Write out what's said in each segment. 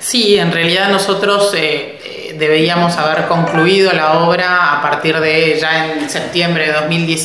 Sí, en realidad nosotros deberíamos haber concluido la obra a partir de ya en septiembre de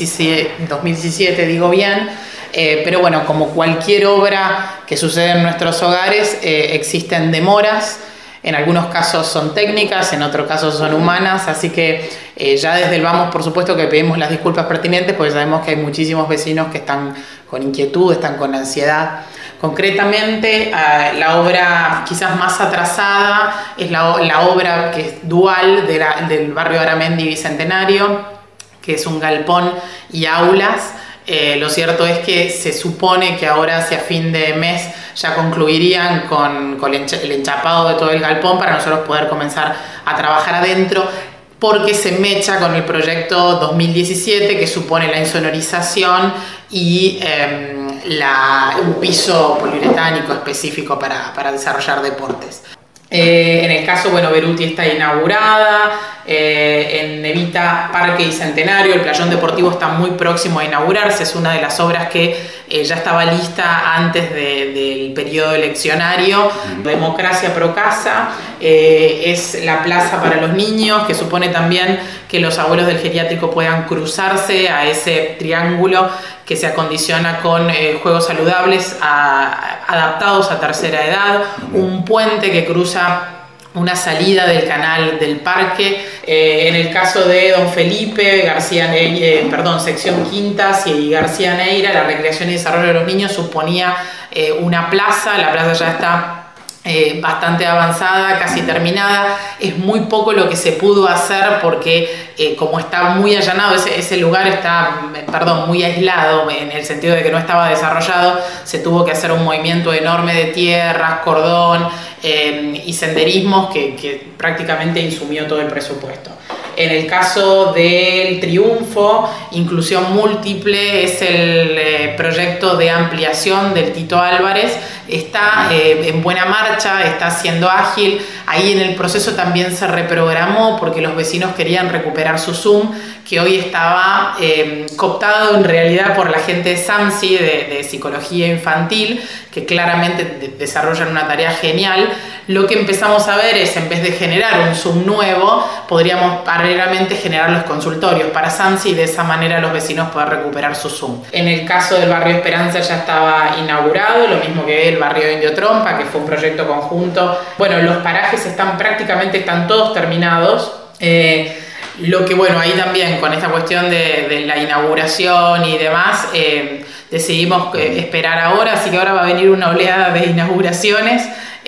2017 digo bien, pero bueno, como cualquier obra que sucede en nuestros hogares, existen demoras. En algunos casos son técnicas, en otros casos son humanas, así que ya desde el vamos, por supuesto que pedimos las disculpas pertinentes, porque sabemos que hay muchísimos vecinos que están con inquietud, están con ansiedad. Concretamente, la obra quizás más atrasada es la obra que es dual del barrio Aramendi Bicentenario, que es un galpón y aulas. Lo cierto es que se supone que ahora hacia fin de mes ya concluirían con el enchapado de todo el galpón para nosotros poder comenzar a trabajar adentro, porque se mecha con el proyecto 2017 que supone la insonorización y un piso poliuretánico específico para desarrollar deportes. En el caso, bueno, Beruti está inaugurada, en Evita Parque y Centenario, el playón deportivo está muy próximo a inaugurarse, es una de las obras que ya estaba lista antes del periodo eleccionario. Democracia Pro Casa es la plaza para los niños, que supone también que los abuelos del geriátrico puedan cruzarse a ese triángulo que se acondiciona con juegos saludables adaptados a tercera edad, un puente que cruza una salida del canal del parque. En el caso de Don Felipe, sección Quintas y García Neira, la recreación y desarrollo de los niños suponía una plaza. La plaza ya está bastante avanzada, casi terminada. Es muy poco lo que se pudo hacer porque como está muy allanado, ese lugar está muy aislado en el sentido de que no estaba desarrollado, se tuvo que hacer un movimiento enorme de tierras, cordón y senderismos que prácticamente insumió todo el presupuesto. En el caso del Triunfo, Inclusión Múltiple es el proyecto de ampliación del Tito Álvarez. Está en buena marcha, está siendo ágil. Ahí en el proceso también se reprogramó porque los vecinos querían recuperar su Zoom, que hoy estaba cooptado en realidad por la gente de SAMSI, de Psicología Infantil, que claramente desarrollan una tarea genial. Lo que empezamos a ver es, en vez de generar un Zoom nuevo, podríamos paralelamente generar los consultorios para SAMSI y de esa manera los vecinos poder recuperar su Zoom. En el caso del barrio Esperanza ya estaba inaugurado, lo mismo que el barrio Indio Trompa, que fue un proyecto conjunto. Bueno, los parajes están todos terminados. Lo que, bueno, ahí también con esta cuestión de la inauguración y demás, decidimos esperar ahora, así que ahora va a venir una oleada de inauguraciones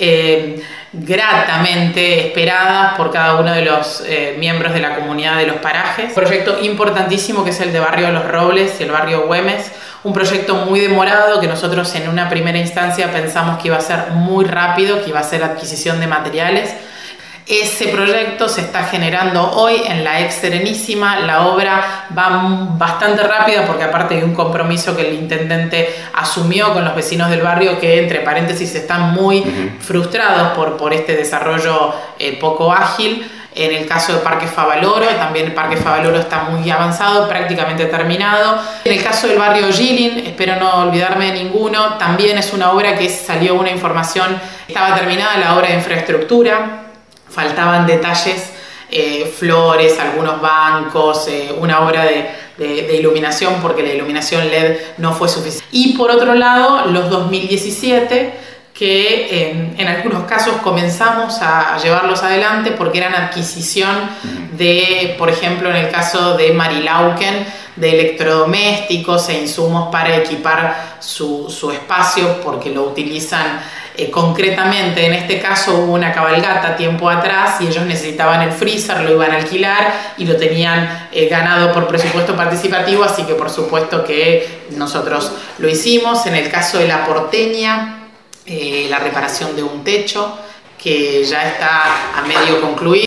gratamente esperadas por cada uno de los miembros de la comunidad de los parajes. Un proyecto importantísimo que es el de Barrio Los Robles y el barrio Güemes, un proyecto muy demorado que nosotros en una primera instancia pensamos que iba a ser muy rápido, que iba a ser adquisición de materiales. Ese proyecto se está generando hoy en la ex Serenísima. La obra va bastante rápida porque aparte de un compromiso que el intendente asumió con los vecinos del barrio, que entre paréntesis están muy frustrados por este desarrollo poco ágil. En el caso de Parque Favaloro, también el Parque Favaloro está muy avanzado, prácticamente terminado. En el caso del barrio Gilin, espero no olvidarme de ninguno, también es una obra que salió una información, estaba terminada la obra de infraestructura. Faltaban detalles, flores, algunos bancos, una obra de iluminación porque la iluminación LED no fue suficiente. Y por otro lado, los 2017, que en algunos casos comenzamos a llevarlos adelante porque eran adquisición de, por ejemplo, en el caso de Marilauken, de electrodomésticos e insumos para equipar su espacio porque lo utilizan concretamente. En este caso hubo una cabalgata tiempo atrás y ellos necesitaban el freezer, lo iban a alquilar y lo tenían ganado por presupuesto participativo, así que por supuesto que nosotros lo hicimos. En el caso de La Porteña, la reparación de un techo que ya está a medio concluir.